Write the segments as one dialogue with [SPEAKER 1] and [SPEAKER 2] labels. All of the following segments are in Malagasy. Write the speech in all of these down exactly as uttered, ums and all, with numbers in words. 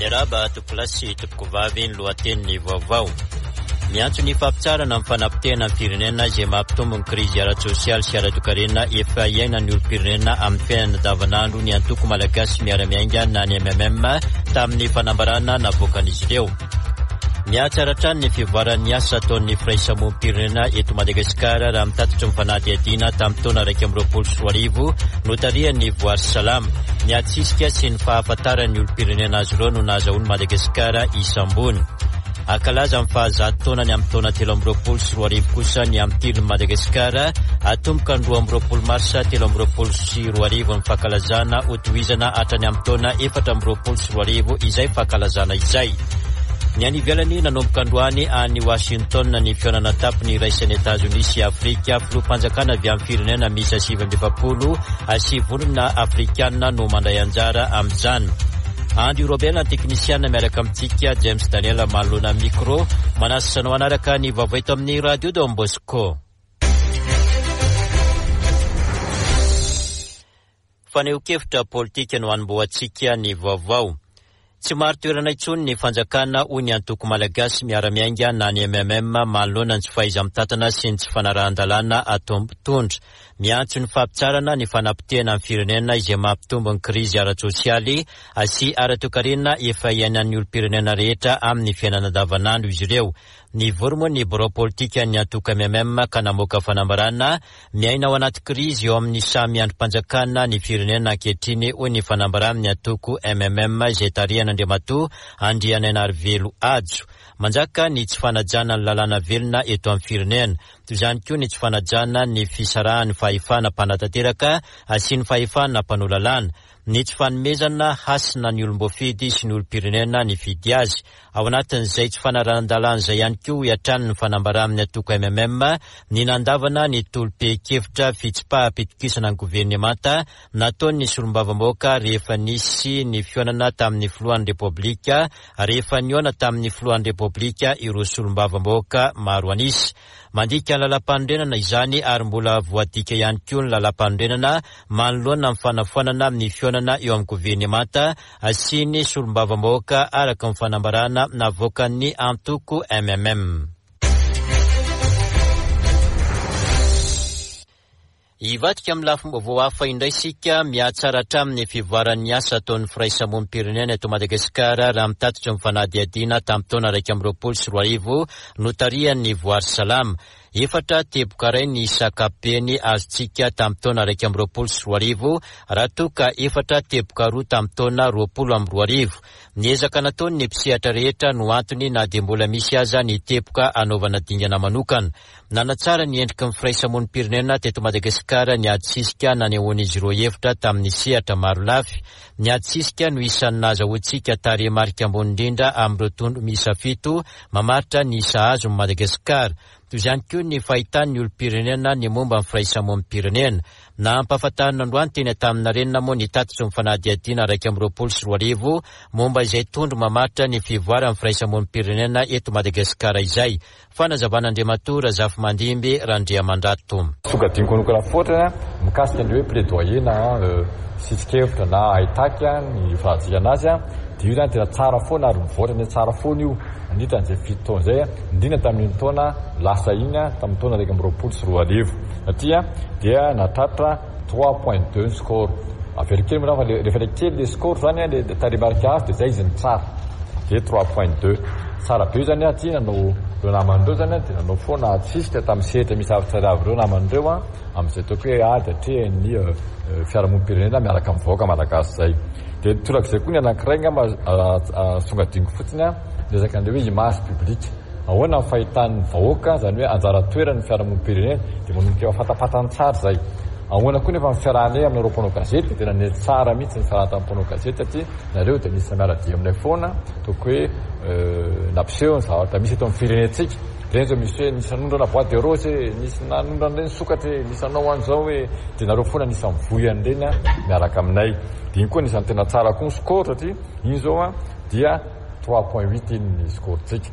[SPEAKER 1] Miaraba toplasy topoko vavy ny lohateny vaovao. Miantso ny fampitsarana amin'ny fanampitena amin'ny firenena izay mampitombo ny krizy ara-tsosialy sy ara-toekarena efa iaina ny olom-pirenena amin'ny fiainana andavanandro ny antoko malagasy miara-miainga na ny M M M tamin'ny fanambarana navoakan'izy ireo. Mihatsaratra ny fivoaran'ny asa ataon'ny firaisamoam-pirenena eto Madagasikara raha mitatitra ny fanadihadiana tamin'ny taona iraika amby roapolo sy roa arivo no tarihan'ny Voary Salama. Ny atsisika sy ny fahafantaran'ny olom-pirenena azy ireo no nahazahoan'ny Madagasikara isam-bony. Akalaza amin'ny fahazato taonany amin'ny taona telo amby roapolo sy roa arivo kosa ny amin'ny tilon'ny Madagasikara atomboka ny roa amby roapolo marsa telo amby roapolo sy roa arivo ny fankalazana hotohizana hatrany amin'ny taona efatra amby roapolo sy roa arivo izay fankalazana izay. Ny any ivelany nanomboka androany any Washington ny fihaonana tapiny raisan'ny Etazonia sy Afrika filoham-panjakana avy amin'ny firenena misy sivy amby efapolo sy volana Afrikana no mandray anjara amin'izany. Andy Robert teknisiana miaraka amintsika James Daniel manoloana micro manasanao anaraka ny vaovao eto amin'ny Radio Don Bosco. Faneho-kevitra politika no anomboantsika ny vaovao. Tsy maro toerana intsony ny fanjakana hoy ny antoko malagasy miara-miainga na ny M M M manoloana ny tsy fahaiza-mitatana sy ny tsy fanarahan-dalàna atombo-tondra. Miantso ny fampitsarana ny fanampitena amin'ny firenena izay mampitombo ny krizy ara-tsosialy sy ara-toekarena efa iainan'ny olom-pirenena rehetra amin'ny fiainana andavanandro izy ireo. Ny vormo ny biro politika ny antoko M M M ka namoaka fanambarana miaina ao anaty krizy eo amin'ny samy androm-panjakana ny firenena ankehitriny hoy ny fanambarana ny antoko M M M izay tarihana Andriamatoa Andriananarivelo Ajo. Manjaka ny tsy fanajana ny lalàna velona eto amin'ny firenena. Toy izany koa ny tsy fanajana ny fisarahan'ny fahefana mpanantanteraka sy ny fahefana mpanao-lalàna. Ny tsy fanomezana hasina ny olom-boafidy sy ny olom-pirenena ny fidy azy. Ao anatin'izay tsy fanarahan-dalàna izay ihany koa hiatrany ny fanambarana amin'ny antoko M M M ny nandavana ny tolom-pe-kevitra fitsim-pahapitokisana ny governemanta nataon'ny solombavam-bahoaka rehefa nisy ny fihaonana tamin'ny filohan'ny repoblika rehefa nihaona tamin'ny filohan'ny repoblika ireo solombavam-bahoaka maro anisy. Mandika ny lalam-panorenana izany ary mbola voadika ihany koa ny lalam-panorenana manoloana amin'ny fanafoanana amin'ny fihaonana eo amin'ny governemanta sy ny solombavam-bahoaka araka ny fanambarana navoakan'ny antoko M M M. Ivadika amin'ny lafim-baovao hafa indray isika mihatsaratra amin'ny fivoaran'ny asa ataon'ny firaisamoam-pirenena eto Madagasikara raha mitatitra ny fanadihadiana tamin'ny taona iraika amby roapolo sy roa arivo no tarihan'ny Voary Salama. Efatra teboka iray ny sakapeny azontsika tamin'ny taona iraika amby roapolo sy roa arivo raha toa ka efatra teboka roa tamin'ny taona roapolo amby roa arivo. Niezaka nataony ny mpisehatra rehetra no antony na dia mbola misy aza ny teboka anaovana dingana manokana. Nanatsara ny endriky ny firaisamoam-pirenena teto Madagasikara ny adsisika nanehoan'izy ireo hevitra tamin'ny sehatra maro lafy. Ny adsisika no isan'ny nahazahoantsika tarehimarika ambony indrindra amin'ireo tondro miisa fito mamaritra ny isa azo ny Madagasikara. Toy izany koa ny fahitan'ny olom-pirenena ny momba ny firaisamoam-pirenena. Na ampahafantarina androany teny taminarenina moa ny tatitry ny fanadihadiana iraika amby roapolo sy roa arivo momba izay tondro mamaritra ny fivoaran'ny firaisamoam-pirenena eto Madagasikara izay. Fanazavana Andriamatoa Razafy Mandimby Randriamandrato.
[SPEAKER 2] Sogadiniko manokana foatra mikasika ny hoe plaidoyer na sitsikevitra na ahitaka ny fahazihana azy dia io zany tena tsara foana ary mivoatra ny tsara foana io indrindra n'izay fito taona izay indrindra tamin'ny taona lasa iny tamin'ny taona iraika amby roapolo sy roa arivo satria dia natratra trois point deux ny score averikely moa fa rehefa le kely le score zany le tarehimarika azy dia zay izy ny tsara dia trois point deux tsara be io zany a tia nanao reo namandreo zany dia nanao foana atsisika tamin'ny sehatra misy avitsara avy reo namandreo a amin'izay toako hoe ady hatrehan'ny fiarahamonim-pirenena miaraka amin'ny vahoaka malagasy zay. Dia torak'izay koa ny anankiray ngamba songadiniko fotsiny a resaka an'ilay hoe image publique. Ahoana ny fahitan'ny vahoaka zany hoe anjara toerany fiarahamonim-pirenena dia manomboka efa fatapatany tsara zay. Ahoana koa nefa mifiarahanay amin'ireo mpanao gazety tena ny tsara mihitsy ny fiarahan tamin'ny mpanao gazety satria nareo dia misy miaradia aminay foana toako hoe nampiseho ny zavatra misy eto amin'ny firenentsika. Reny zao misy hoe nisy nanondrana boîte de rose nisy nanondrana ireny sokatra nisy nanao an'izao hoe dia nareo foana nisy mivoy an'ireny miaraka aminay. Dia iny koa nisany tena tsara koa ny score satria iny zao a dia trois point huit iny ny score-tsika.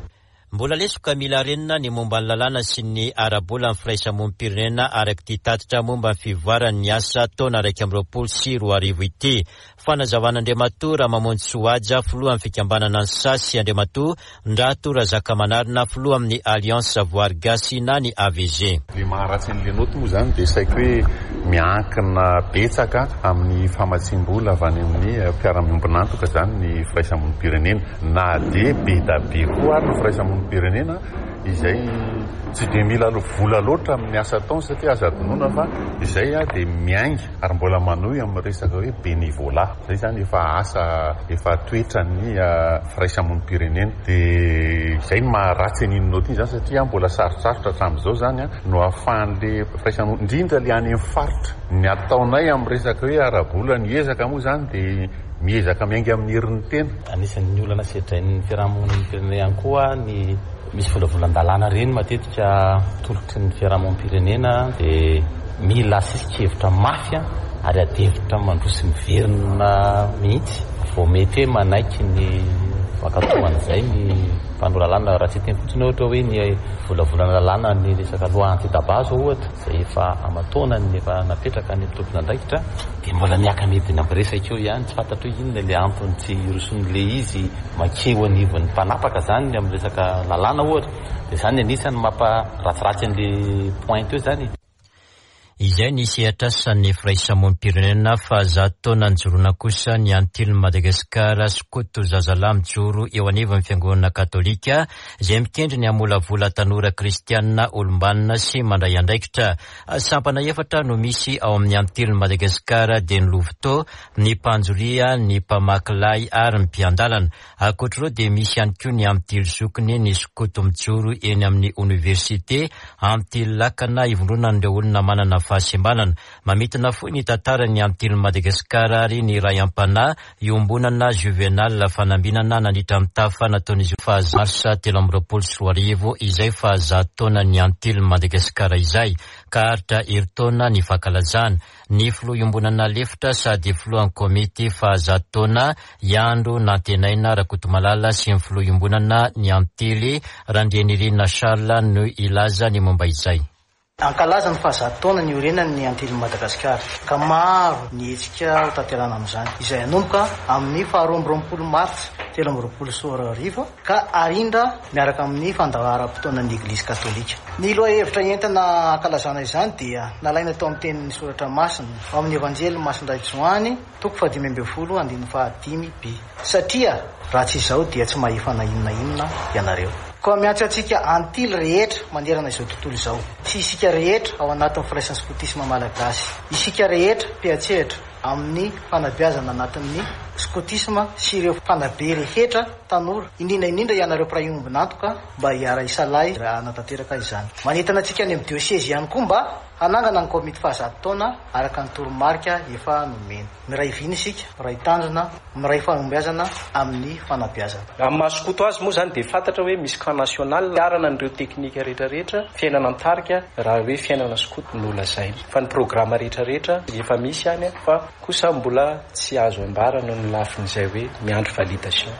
[SPEAKER 1] Mbola lesoka mila renina ny momba ny lalàna sy ny arabola amin'ny firaisamonim-pirenena araky ty tatitra momba ny fivoaran'ny asa taona raiky amby roapolo sy roa arivo ity. Fanazavana Andriamatoa Ramamonjy Soaja filoha amin'ny fikambanana ny sasy Andriamatoa Ndato Razakamanarina filoha amin'ny Alliance Savoir Gasy na ny A V G.
[SPEAKER 3] Le maharatsy an'le noty moa zany dia saiko hoe miankina betsaka amin'ny famatsim-bola avy any amin'ny mpiara-miombonantoka zany ny firaisamonim-pirenena na dia be da be koa ary ny firaisamonim-pirenena izay tsy dia mila vola loatra amin'ny asa taona satria aza adinoina fa izay a dia miainga ary mbola manohy amin'ny resaka hoe bénévolat zay zany efa asa efa toetra ny firaisamonim-pirenena dia izay no maharatsy an'iny noty iny zany satria mbola sarosarotra hatramin'izao zany a no ahafahan'le firaisamonim indrindra le any amin'ny faritra ny ataonay amin'ny resaka hoe arabola ny ezaka moa zany dia miezaka miainga amin'ny herin'ny tena.
[SPEAKER 4] Anisan'ny olana sedrain'ny fiarahamonim-pirenena ihany koa ny misy volavolan-dalàna reny matetika tolotry ny fiarahamonim-pirenena dia mila asisi-kevitra mafia ary adevitra mandroso miverina mihitsy vao mety hoe manaiky ny vakatoan'izay ny mpandro lalàna raha tsy teny fotsiny ohatra hoe ny volavolana lalàna ny resaka loha anti-tabac ohatra izay efa amatona ny efa napetraka ny tompona andraikitra dia mbola miaka-medina ampiresaka eo ihany tsy fantatra hoe inona le antony tsy roson'le izy makeo anivon'ny mpanapaka zany amin'ny resaka lalàna ohatra dia zany anisany mamparatsiratsy an'le point eo zany.
[SPEAKER 1] Izay nisy atrasan'ny firaisamonim-pirenena fa zato taona njorona kosa ny antily Madagasikara skoto zazalahy mijoro eo anivon'ny fiangonana katolika izay mikendry ny amolavola tanora kristianina olombanina sy mandray andraikitra. Sampana efatra no misy ao amin'ny antily Madagasikara dia ny Lovitô, ny Panjoria, ny Pamakilay ary ny Mpiandalana. Akoatr'ireo dia misy ihany koa ny antily Zokiny, ny skoto mijoro eny amin'ny université, antily Lakana ivondrona ireo olona manana fahasembanana. Mamitina foy ny tantarany antily Madagasikara ary ny ray ampanahy iombonana Juvenal fanambinana nandritra amin'ny tafa nataon'izy fa marsa telo amby roapolo sy roa arivo izay fa zato taona ny antily Madagasikara izay ka haritra eritaona ny fankalazana. Ny filoha iombonana lefitra sady filohan'ny komity fa zato taona Iandro Nantenaina Rakotomalala sy ny filoha iombonana ny antily Randrianirina Charles no ilaza ny momba izay.
[SPEAKER 5] Ankalaza ny fahazato taona ny orenany ny antily Madagasikara ka maro ny hetsika ho tanterana amin'izany izay anomboka amin'ny faharoa amby roapolo martsa telo amby roapolo sy roa arivo ka arindra miaraka amin'ny fandaharam-potoanan'ny Eglizy Katolika. Ny loha hevitra entina ankalazana izany dia nalaina tao amin'ny tenin'ny soratra masina ao amin'ny evanjely masindray Joany toko fahadimy ambin'ny folo andininy fahadimy b satria raha tsy izao dia tsy mahefa na inona inona ianareo. Koa miantso antsika antily rehetra manerana izao tontolo izao. Tsy isika rehetra ao anatin'ny firaisan'ny skotisma malagasy. Isika rehetra mpiatsehatra amin'ny fanabeazana anatin'ny skotisma sy ireo fanabe rehetra tanora. Indrindra indrindra ianareo mpiray ombinantoka mba hiara isalay raha anatanteraka izany. Manentana antsika any amin'ny dioseze ihany koa mba hanangana ny komity fahazato taona araka ny toromarika efa nomeny. Miray viny isika, miray tanjona, miray fanabeazana amin'ny fanabeazana.
[SPEAKER 6] Amin'ny mahasokoto azy moa zany dia fantatra hoe misy camp national arana an'ireo teknika rehetrarehetra fiainana antarika raha hoe fiainana skoto nolazaina. Fa ny programa rehetrarehetra efa misy any fa kosa mbola tsy azo ambarana no lafin'izay hoe miandro validation.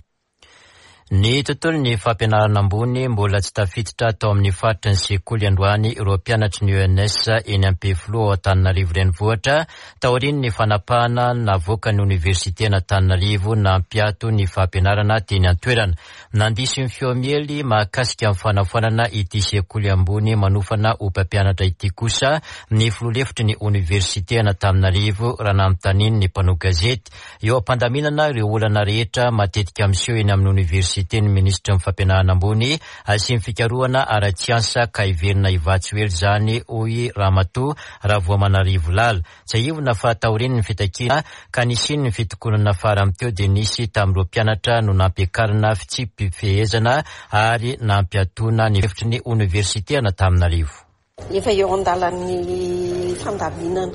[SPEAKER 1] Ny tontolon'ny fampianarana ambony mbola tsy tafiditra tao amin'ny faritry ny sekoly androany ireo mpianatry ny U N S eny am-Pefilo ao Antananarivo renivohitra taorian'ny ny fanapahana navoaka ny université Antananarivo nampiato ny fampianarana teny an-toerana. Nandisy ny fiomiely mahakasika amin'ny fanafoanana ity sekoly ambony manofana ho mpampianatra ity kosa ny filoha-lefitry ny université Antananarivo raha nanontaniany ny mpanao gazety. Eo am-pandaminana ireo olana rehetra matetika miseho eny amin'ny université ny ministra ny fampianarana ambony sy ny fikarohana ara-tsiansa ka iverina Ivatsoely zany hoy Ramatoa Ravoamanarivo Lala. Tsy aivona fa taoriany ny fitakina ka nisiny ny fitokonana fara amteo dia nisy tamin'ireo mpianatra no nampiakarina fitsipifehezana ary nampiatona ny efitry ny université Antananarivo.
[SPEAKER 7] Efa eo an-dalan'ny fandaminana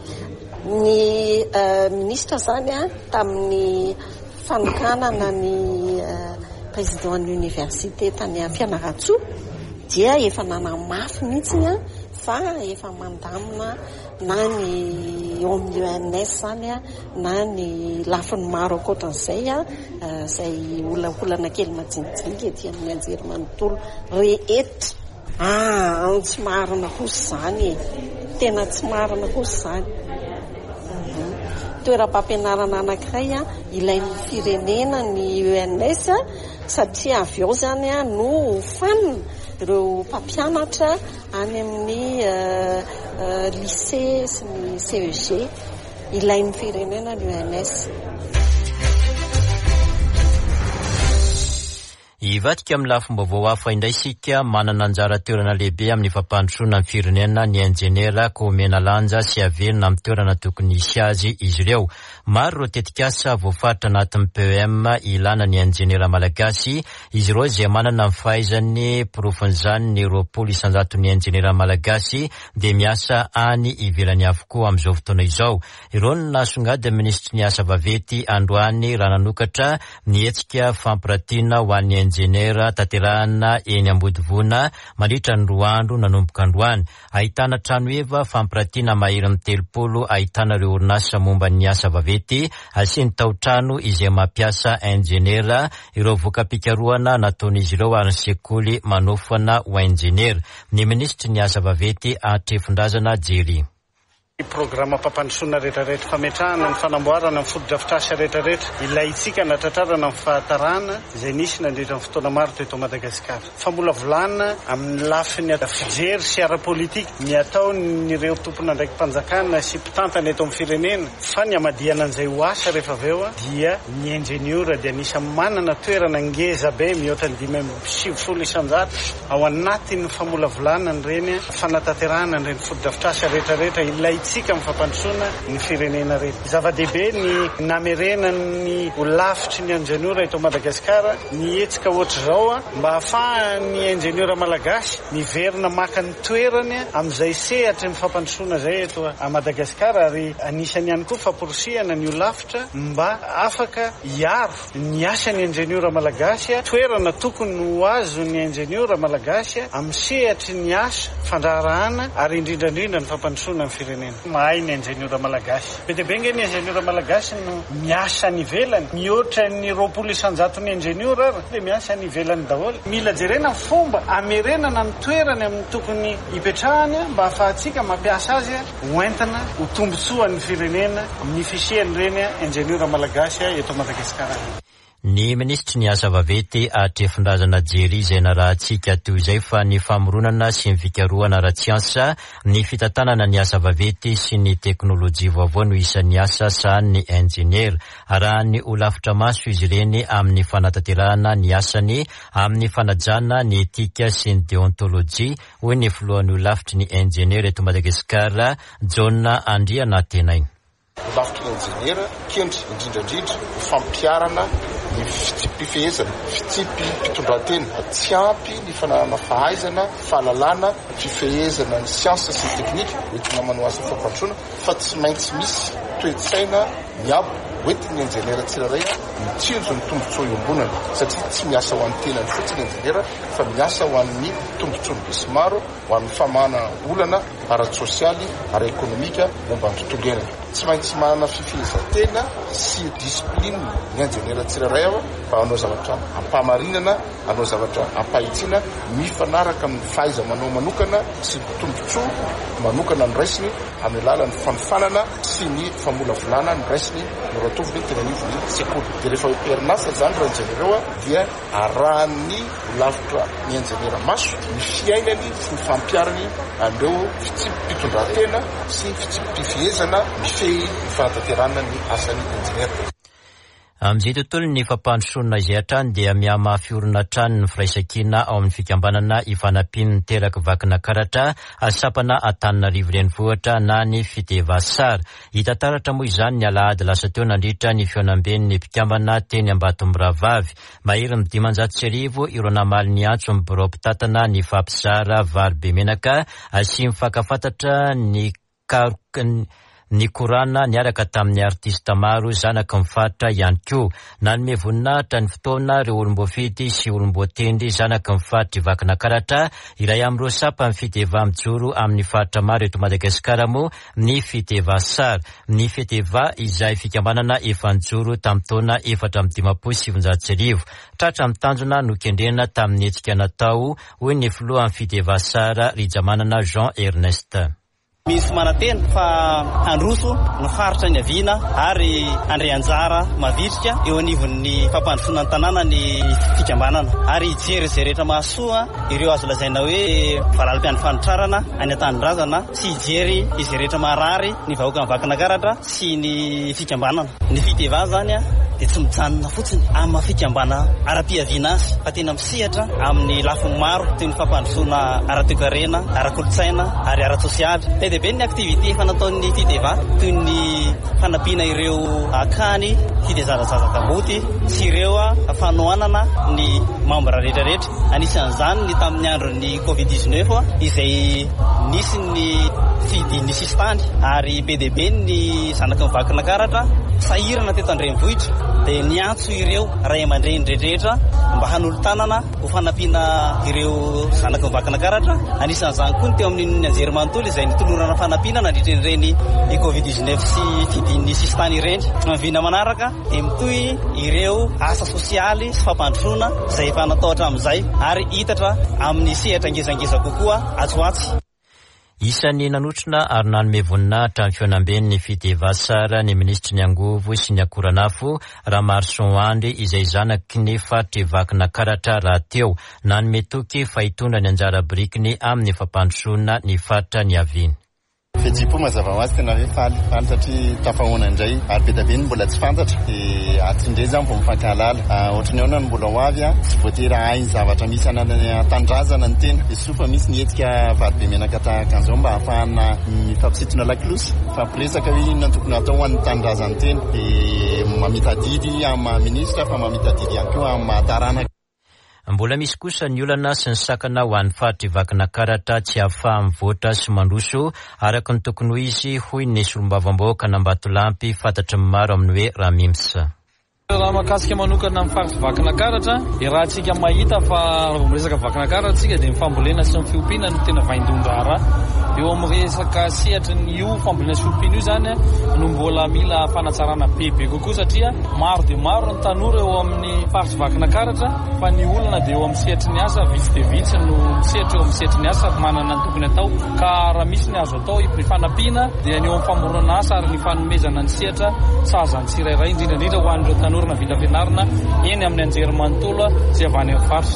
[SPEAKER 7] ny ministra zany tamin'ny fanokanana ny président université tany Fianaratsoa dia efa nanamafy mihitsy fa efa mandamina na ny eo amin'ny O M S zany a na ny lafiny maro akoatran'izay a izay olaolana kely majinijinika ety amin'ny anjery manontolo rehetra. Ah, tsy marina kosa zany e, tena tsy marina kosa zany. Toeram-pampianarana anankiray a ilain'ny firenena ny O M S satria avy eo zany a no fanina ireo mpampianatra any amin'ny lycée sy ny C E G, ilain'ny firenena ny O M S.
[SPEAKER 1] Ivadika amin'ny lafim-baovao hafa indray isika manana anjara toerana lehibe amin'ny fampandrosoana ny firenena ny enjenera ko mena lanja sy avelona amin'ny toerana tokony hisy azy izy ireo. Maro ireo tetikasa voafaritra anatin'ny P E M ilana ny enjenera malagasy, izy ireo izay manana ny fahaizany porofon'izany ny roapolo isanjato ny enjenera malagasy dia miasa any ivelany avokoa amin'izao fotoana izao. Ireo no nasongadiny ministry ny asa vaventy androany raha nanokatra ny hetsika fampiratiana ho an'ny enjenera tanterahana eny Ambodivona mandritra ny roa andro nanomboka androany. Ahitana trano eva fampiratiana mahery amin'ny telopolo, ahitana ireo orinasa momba ny asa vaventy sy ny tao-trano izay mampiasa enjenera. Ireo voka-pikarohana nataon'izy ireo ary ny sekoly manofana ho enjenera. Ny ministry ny asa vaventy Atrefondrazana Jery.
[SPEAKER 8] Programa pampandrosoana rehetrarehetra fametrahana ny fanamboarana ny fotodrafitrasa rehetrarehetra ilaitsika natratrarana ny fahatarana izay nisy nandritra ny fotoana maro teto Madagasikara. Fa mbola volana amin'ny lafiny fijery sy ara-politika ny ataon'ireo tompona ndraiky mpanjakana sy mpitantana eto amin'ny firenena, fa ny amadiana an'izay ho asa rehefa aveo dia ny enjeniora dia anisany manana toerana ngeza be mihoatra ny dimy amby sivifolo isanjato ao anatin'ny famolavolana ireny fanatanterahana ireny fotodrafitrasa rehetrarehetra ilaitsika sika mifampandrosoana ny firenena rehetra. Zava-dehibe ny namerena ny lavitry ny enjeniora eto Madagasikara, ny hetsika ohatra zao mba ahafahan'ny enjeniora malagasy niverina maka ny toerany amin'izay sehatra mifampandrosoana zay eto a Madagasikara, ary anisany ihany koa famporosiana ny lavitra mba afaka hiaro ny asan'ny enjeniora malagasy, toerana tokony ho azo ny enjeniora malagasy amin'ny sehatry ny asa fandraharahana ary indrindrandrindra ny fampandrosoana ny firenena. Mahay ny enjeniora malagasy. Be dia be nge ny enjeniora malagasy no miasa ny ivelany. Mihoatra ny roapolo isanjato ny enjeniora ary dia miasa ny ivelany daholo. Mila jerena ny fomba amerenana ny toerany amin'ny tokony hipetrahany mba ahafahantsika mampiasa azy hoentina ho tombotsoan'ny firenena ny fisiany reny enjeniora malagasy eto Madagasikara.
[SPEAKER 1] Ny ministry ny asa vaventy Atrefondrazana Jery izay narahantsika toy izay fa ny famoronana sy ny fikarohana ara-tsiansa, ny fitantanana ny asa vaventy sy ny teknôlôjia vaovao no isan'ny asa sahan'ny enjeniera. Arahany ho lafitra maso izy ireny amin'ny fanatanterahana ny asany amin'ny fanajana ny etika sy ny deontôlôjia, hoy ny filohan'ny lafitry ny enjeniera eto Madagasikara John Andriana tenainy.
[SPEAKER 9] Lavitry ny enjeniera kendry indrindrandrindra fampiarana ny fifehezana, fitsipy mpitondran-tena, tsy ampy ny fananana fahaizana, fahalalana, fifehezana ny siansa sy ny teknika hoentina manao asa fampandrosoana, fa tsy maintsy misy toe-tsaina miabo hoentin'ny enjeniera tsirairay mitsinjo ny tombotsoa iombonana, satria tsy miasa ho an'ny tenany fotsiny enjeniera fa miasa ho an'ny tombotsoany be sy maro, ho an'ny famana olana ara-tsosialy, ara-ekonomika momba ny tontolo iainana. Tsy maintsy manana fifehezan-tena sy disipline ny enjeniera tsirairay aho fa hanao zavatra ampamarinana, hanao zavatra ampahitsiana mifanaraka amin'ny fahaiza manao manokana sy ny tombotsoa manokana ny raisiny amin'ny alalan'ny fanofanana sy ny famolavolana ny raisiny no ratoviny tena nivony sekoly. Dia rehefa perinasa zany raha enjeniera eo dia arahan'ny lavitra ny enjeniera maso ny fiainany sy ny fampiarany andreo fitsipy-pitondran-tena sy fitsipy-pifehezana mifehy ny fanatanterahana ny asan'ny enjeniera.
[SPEAKER 1] Amin'izay tontolo ny fampandrosoana izay hatrany dia mihamafy orina trano ny firaisan-kina ao amin'ny fikambanana ifanampiany ny teraka vakina karatra asapana Antananarivo renivohitra na ny fitevasara. Hita taratra moa izany ny alahady lasa teo nandritra ny fihaonam-ben'ny mpikambana teny Ambatomboravavy. Mahery ny dimanjato sy arivo ireo namaly ny antso amin'ny birao mpitatana ny fampizara vary be menaka sy mifankafantatra ny Ny korana niaraka tamin'ny artista maro zanaka mifatra ihany koa. Nanome voninahitra ny fotoana ireo olom-boafidy sy olom-boatendry zanaka mifatra vakana karatra iray amin'ireo sapa fiteva mijoro amin'ny fatra maro eto Madagasikara moa ny fiteva sary. Ny fiteva izay fikambanana efa nijoro tamin'ny taona efatra amby dimampolo sy sivinjato sy arivo. Tratra amin'ny tanjona no kendrena tamin'ny hetsika natao hoy ny filohan'ny fiteva sary Rijamanana Jean Ernest.
[SPEAKER 10] Misy manatena fa handroso no faritra ny aviana ary andre anjara mavitrika eo anivon'ny fampandrosoana ny tanàna ny fikambanana ary ijery izay rehetra mahasoa ireo azo lazaina hoe valalim-piany fanitrarana any an-tanindrazana sy ijery izay rehetra maharary ny vahoaka mivakana karatra sy ny fikambanana. Ny fiteva zany a dia tsy mijanona fotsiny amin'ny fikambana ara-piaviana azy fa tena misehatra amin'ny lafiny maro toy ny fampandrosoana ara-toekarena, ara-kolotsaina ary ara-tsosialy. Dia be ny aktivité fanataon'ny fiteva toy ny fanampiana ireo akany fitezarazaza tamboty sy ireo fanohanana ny mambra rehetrarehetra. Anisan'izany ny tamin'ny andron'ny covid dix-neuf izay nisy ny fidin'ny sistany ary be dia be ny zanaka mivakina karatra sahirana teto andrenivohitra dia niantso ireo ray aman-dreny rehetrarehetra mba hanolotanana ho fanampiana ireo zanaka mivakina karatra. Anisan'izany koa ny teo amin'ny anjery manontolo izay nitolorana fanampiana nandritran'ireny i covid dix-neuf sy fidin'ny sistany ireny. Mivina manaraka dia mitoy ireo asa sosialy sy fampandrosoana izay efa natao hatramin'izay ary hitatra amin'ny sehatra ngezangeza kokoa atsoatsy.
[SPEAKER 1] Isan'ny nanotrona ary nanome voninahitra ny fianamben'ny fiteva sary ny ministry ny angovo sy ny akoranafo Ramarson Andry izay zanaky ny fatra vakina karatra raha teo nanome toky fa hitondra ny anjara birikiny amin'ny fampandrosoana ny fatra ny aviany.
[SPEAKER 11] Fejipo mazava ho azy tena hoe faly faly satria tafahoana indray ary be dabe ny mbola tsy fantatra dia atsindray zany vao mifankahalala. Ohatrany ao na ny mbola ho avy a tsy voatery hahay zavatra misy ananany an-tandrazana ny tena dia sofa misy ny hetsika varobe menaka tahaka an'izao mba ahafahana mifampisintona lakilosy fampiresaka hoe inona tokony atao ho an'ny tandrazany tena dia mamitadidy amin'ny ministra fa mamitadidy ihany koa amin'ny mahataranaka.
[SPEAKER 1] Mbola misy kosa ny olana sy ny sakana ho an'ny fatra vakina karatra tsy ahafaha mivoatra sy mandroso araka ny tokony ho izy hoy ny solombavam-bahoaka n'Ambatolampy fantatry ny maro amin'ny hoe Ramimsa.
[SPEAKER 12] Raha mahakasika manokana amin'ny faritra vakina karatra dia raha antsika mahita fa miresaka vakina karatra tsika dia mifambolena sy ny fiompiana no tena vaindondrara. Eo amin'ny resaka sehatra ny io fambolena sy fiompiana io zany no mbola mila fanatsarana bebe kokoa satria maro dia maro ny tanora eo amin'ny faritra vakina karatra fa ny olona dia eo amin'ny sehatry ny asa vitsy dia vitsy no misehatra eo amin'ny sehatry ny asa manana ny tokony atao ka raha misy ny azo atao ny fanampiana dia ny eo amin'ny famorona asa ary ny fanomezana ny sehatra sazany tsirairay indrindra indrindra ho an'ireo tanora na vita fianarana eny amin'ny anjery manontolo sy avy any amin'ny faritra.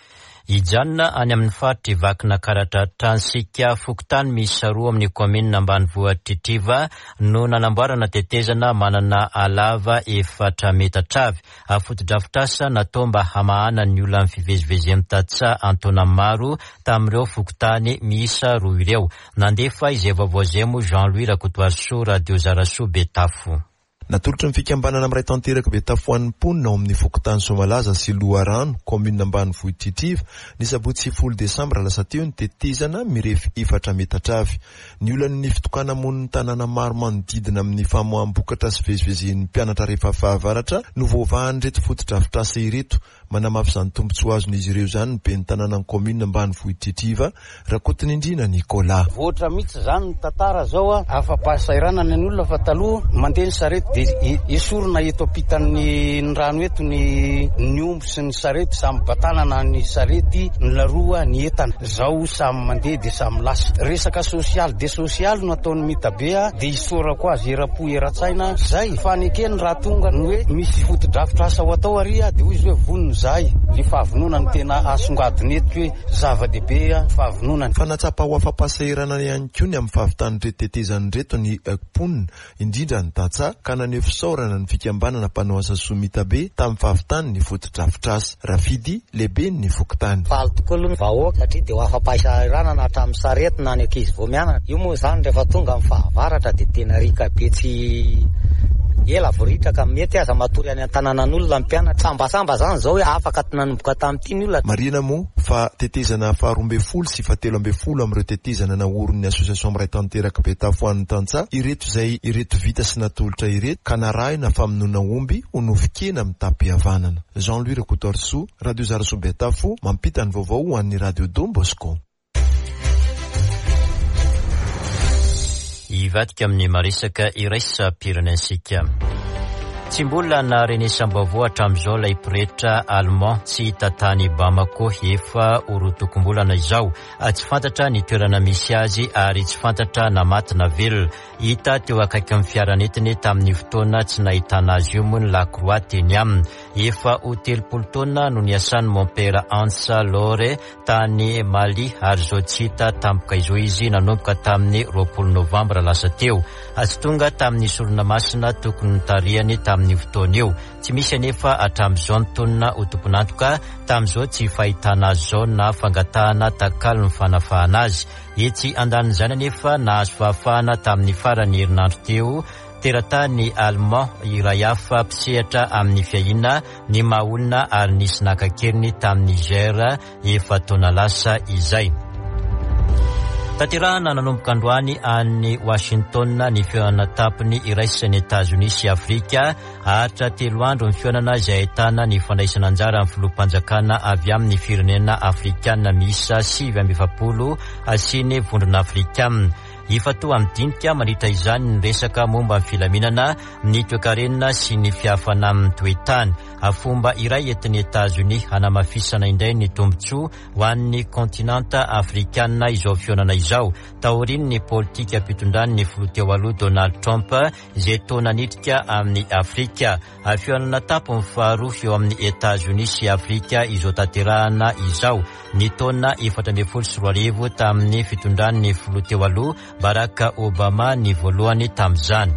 [SPEAKER 1] Ijanona any amin'ny fatra vakina karatra transika fokontany misy roa amin'ny komina ambanivohitra Tritriva no nanamboarana tetezana manana alava efatra metatra avy. Foto-drafitrasa natao mba hamahana ny olona amin'ny fivezivezy amin'ny tatsa Antona maro tamin'ireo fokontany miisa roa ireo. Nandefa izay vavozemo Jean-Louis Rakotoariso Radio Zaraso Betafo.
[SPEAKER 13] Natolotra ny fikambanana amiray tanteraka Betafo an'ny mponina ao amin'ny fokontany Somalaza sy Loharano, komina ambanivohitra Tritriva, ny sabotsy folo desambra lasa teo ny tetezana mirefy efatra metatra avy. Ny olan'ny fitokana mon'ny tanàna maro manodidina amin'ny famoaham-bokatra sy vezivezen'ny mpianatra rehefa fahavaratra no voavahan'ny reto foto-drafitrasa ireto. Manamafy izany tombontsoa azon'izy ireo zany ny ben'ny tanànan'ny komina ambanivohitra Tritriva Rakotiny Indrina Nicolas.
[SPEAKER 14] Voatra mihitsy zany ny tantara zao a afa-pahasairana ny olona fa taloha mandeha ny sarety dia esorina eto ampitan'ny rano eto ny ny omby sy ny sarety samy batanana ny sarety ny laroa ny entana zao samy mandeha dia samy lasa. Resaka sosialy de sosialy no ataon'ny mitabea dia isora koa azy era-po era-tsaina zay fanekeny raha tonga ny hoe misy foto-drafitrasa ho atao aria dia hoy izy hoe vonona zay ny fahavononany tena asongadiny eto hoe zava-dehibe fahavononany.
[SPEAKER 13] Fanatsapa ho afa-pahasairana ihany koa ny amin'ny fahavitany retetezany reto ny mponina indrindra ny tatsa ka naneho fisaorana ny fikambanana mpanao asa somitabe tamin'ny fahavitany ny foto-drafitrasa. Rafidy lehibe ny fokontany.
[SPEAKER 15] Faly tokoa aloha ny vahoaka satria dia ho afa-pahasairana na hatramin'ny sarety na ny ankizy vao mianana. Io moa zany rehefa tonga amin'ny fahavaratra dia tena rika be tsy ela voritra ka mety aza matory any an-tanànan'olona mpianatra sambasamba zany zao hoe afaka nanomboka tamin'ity olona.
[SPEAKER 13] Marina mo fa tetezana faharoa ambin'ny folo sy fahatelo ambin'ny folo amin'ireo tetezana naoron'ny association miray tanteraka Betafoan'ny Tantsa ireto izay ireto vita sy natolotra ireto ka narahina famonoana omby ho nofikena mitapy havanana. Jean-Louis Recotorso, Radio Zaraso Betafo, mampita ny vaovao ho an'ny Radio Dom Bosco.
[SPEAKER 1] Ivadika amin'ny maresaka iraisam-pirenensika. Tsy mbola na renesam-baovao hatramin'izao ilay mpirehetra Allemand tsy hita tany Bamako efa orotokom-bolana izao. Tsy fantatra ny toerana misy azy ary tsy fantatra na maty na velona. Hita teo akaiky amin'ny fiaranetiny tamin'ny fotoana tsy nahitana azy io moa ny Lacroix teny aminy. Efa ho telopolo taona no niasany Montpera Ansa Lore tany Mali ary zao tsy hita tampoka izao izy nanomboka tamin'ny roapolo novambra lasa teo. Tsy tonga tamin'ny solona masina tokony tarihany tamin'ny fotoana io. Tsy misy anefa hatramin'izao ny tonona ho tompon'antoka tamin'izao tsy fahitana azy zao na fangatahana takalo ny fanafahana azy. Etsy andanin'izany anefa nahazo fahafahana tamin'ny farany herinandro teo teratany Allemand iray hafa mpisehatra amin'ny fiahina ny mahaolona ary nisy nakakeriny tamin'ny Niger efa taona lasa izay. Taterahana nanomboka androany any Washington ny fihaonana tapony iraisan'ny Etats-Unis sy Afrika hatra telo andro ny fihaonana izay ahitana ny fandraisana anjara amin'ny filoham-panjakana avy amin'ny firenena Afrikana miisa sivy amby efapolo sy ny vondrona Afrikana. Ifatoa amin'dinika mandritra izany ny resaka momba ny filaminana, ny toe-karenina sy ny fiafana amin'ny toe-tany. Fomba iray entin'ny Etats-Unis hanamafisana indray ny tombotsoa ho an'ny kontinanta Afrikana izao fihaonana izao. Taoriny ny politika ampitondrany ny filoha teo aloha Donald Trump izay taona nitrika amin'ny Afrika. Fihaonana tapony faharoa eo amin'ny Etats-Unis sy Afrika izao tanterahana izao. Ny taona efatra ambin'ny folo sy roa arivo tamin'ny fitondrany ny filoha teo aloha Barack Obama ny voalohany tamin'izany.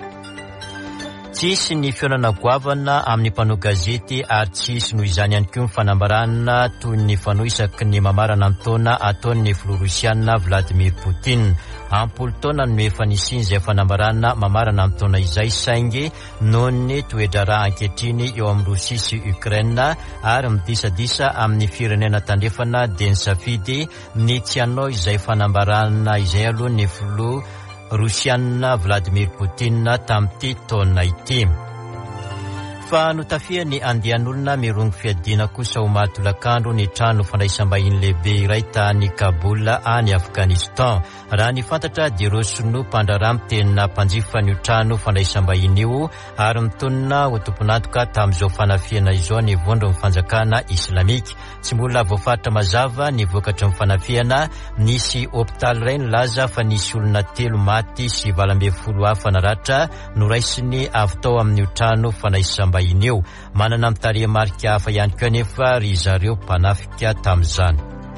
[SPEAKER 1] Tsisy ny fihaonana goavana amin'ny mpanao gazety ary tsisy noho izany ihany koa ny fanambarana toy ny fanohy isaky ny mamarana amin'ny taona ataon'ny filoha Rosiana Vladimir Poutine. Ampolo taona no efa nisin'ny izay fanambarana mamarana amin'ny taona izay saingy noho ny toe-draharaha ankehitriny eo amin'ny Rosia sy Ukraine ary midisadisa amin'ny firenena tandrefana dia nisafidy ny tsy hanao izay fanambarana izay aloha ny filoha Rosiana Vladimir Poutine tamin'ity taona ity. Fa notafiany andian'olona mirongo fiadiana kosa ho matolakandro ny trano fandraisam-bahiny lehibe iray tany Kaboul any Afghanistan. Raha ny fantatra dia ireo sono mpandraramy tena mpanjifa ny trano fandraisam-bahiny io ary mitonona ho tompon'antoka tamin'izao fanafiana izao ny vondro ny fanjakana islamika. Tsy mbola voafaritra mazava ny vokatra ny fanafiana, nisy hopitaly iray nilaza fa nisy olona telo maty sy valo ambin'ny folo hafa naratra noraisiny avy tao amin'ny trano fandraisam-bahiny io. Manana mitarehy marika hafa ihany koa anefa ry zareo mpanafika tamin'izany.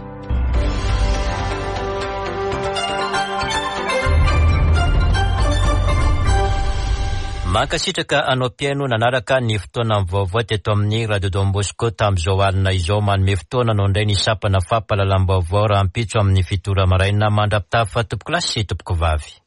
[SPEAKER 1] Mankasitraka anao mpiaino nanaraka ny fotoana amin'ny vaovao teto amin'ny Radio Don Bosco tamin'izao alina izao manome fotoana anao indray ny sapana fampahalalam-baovao raha ampitso amin'ny fitora maraina mandrapitafa tompoko lasy sy tompoko vavy.